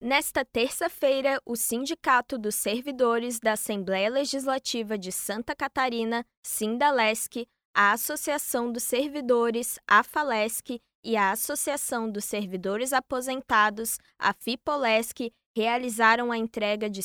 Nesta terça-feira, o Sindicato dos Servidores da Assembleia Legislativa de Santa Catarina, Sindalesc, a Associação dos Servidores, AFALESC, e a Associação dos Servidores Aposentados, a FIPOLESC, realizaram a entrega de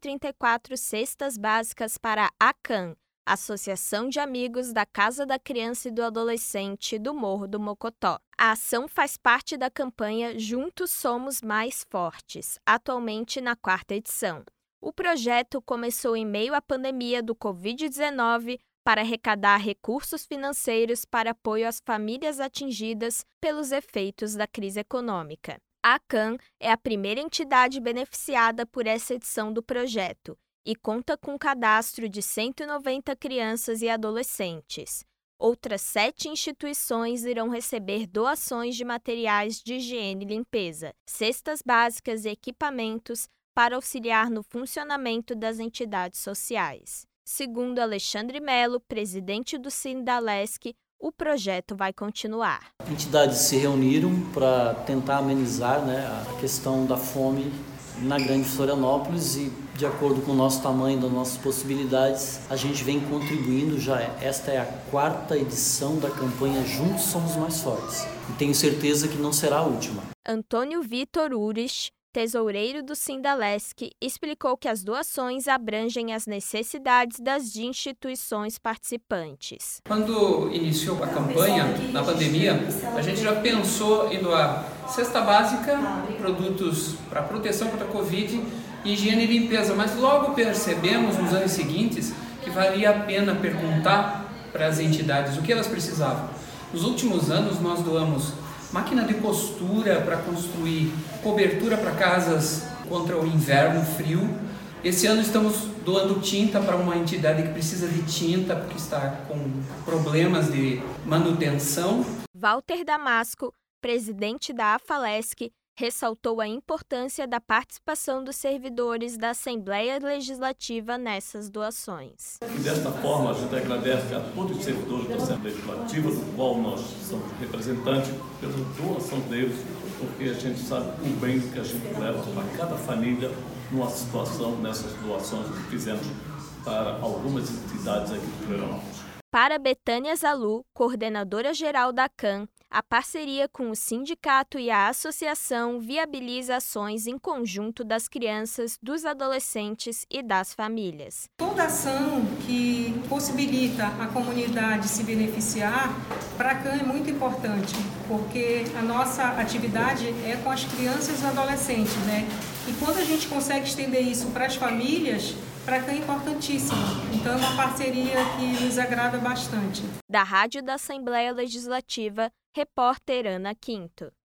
134 cestas básicas para a ACAM, Associação de Amigos da Casa da Criança e do Adolescente do Morro do Mocotó. A ação faz parte da campanha Juntos Somos Mais Fortes, atualmente na 4ª edição. O projeto começou em meio à pandemia do Covid-19 para arrecadar recursos financeiros para apoio às famílias atingidas pelos efeitos da crise econômica. A ACAM é a primeira entidade beneficiada por essa edição do projeto e conta com um cadastro de 190 crianças e adolescentes. Outras 7 instituições irão receber doações de materiais de higiene e limpeza, cestas básicas e equipamentos para auxiliar no funcionamento das entidades sociais. Segundo Alexandre Melo, presidente do Sindalesc, o projeto vai continuar. Entidades se reuniram para tentar amenizar, a questão da fome na Grande Florianópolis e, de acordo com o nosso tamanho, das nossas possibilidades, a gente vem contribuindo já. Esta é a 4ª edição da campanha Juntos Somos Mais Fortes e tenho certeza que não será a última. Antônio Vitor Urich, tesoureiro do Sindalesc, explicou que as doações abrangem as necessidades das instituições participantes. Quando iniciou a campanha, na pandemia, a gente já pensou em doar cesta básica, produtos para proteção contra a Covid e higiene e limpeza, mas logo percebemos nos anos seguintes que valia a pena perguntar para as entidades o que elas precisavam. Nos últimos anos nós doamos máquina de costura para construir cobertura para casas contra o inverno frio. Esse ano estamos doando tinta para uma entidade que precisa de tinta porque está com problemas de manutenção. Walter Damasco, presidente da AFALESC, ressaltou a importância da participação dos servidores da Assembleia Legislativa nessas doações. E desta forma, a gente agradece a todos os servidores da Assembleia Legislativa, do qual nós somos representantes, pela doação deles, porque a gente sabe o bem que a gente leva para cada família numa situação, nessas doações que fizemos para algumas entidades aqui do Florianópolis. Para Betânia Zalu, coordenadora-geral da ACAM, a parceria com o sindicato e a associação viabiliza ações em conjunto das crianças, dos adolescentes e das famílias. Toda ação que possibilita a comunidade se beneficiar, para a ACAM é muito importante, porque a nossa atividade é com as crianças e adolescentes, E quando a gente consegue estender isso para as famílias, para a ACAM é importantíssimo. Então é uma parceria que nos agrada bastante. Da Rádio da Assembleia Legislativa, repórter Ana Quinto.